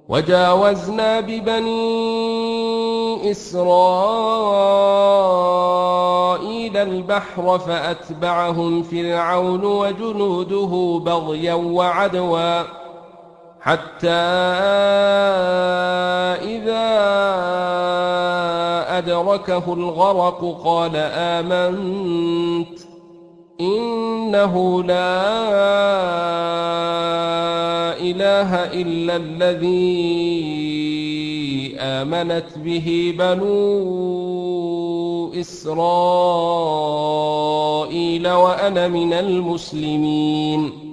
وجاوزنا ببني إسرائيل البحر فأتبعهم فرعون وجنوده بغيا وعدوا حتى إذا أدركه الغرق قال آمنت إنه لا إله إلا الذي آمنت به بنو إسرائيل وأنا من المسلمين